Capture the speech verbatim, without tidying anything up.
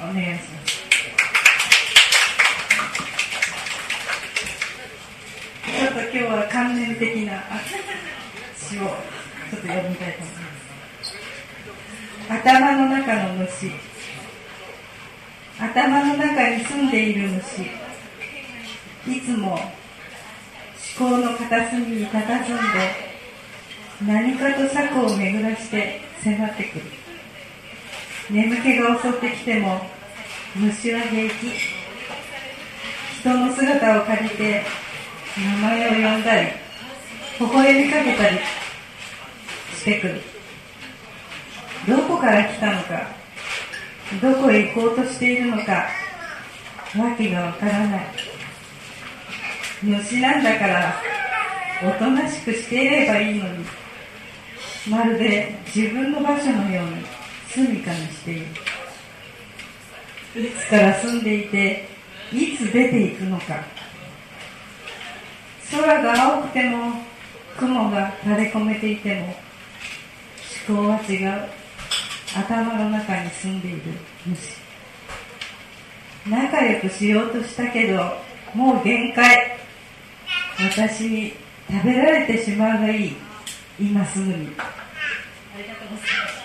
お願いします。ちょっと今日は関連的な詩をちょっと読みたいと思います。頭の中の虫。頭の中に住んでいる虫。いつも思考の片隅に佇んで何かと策を巡らして迫ってくる。眠気が襲ってきても虫は平気。人の姿を借りて名前を呼んだり微笑みかけたりしてくる。どこから来たのか、どこへ行こうとしているのか、わけがわからない。虫なんだからおとなしくしていればいいのに、まるで自分の場所のように住みかにしている。いつから住んでいて、いつ出ていくのか。空が青くても雲が垂れ込めていても思考は違う。頭の中に住んでいる虫。仲良くしようとしたけどもう限界。私に食べられてしまうがいい。今すぐに。ありがとうございます。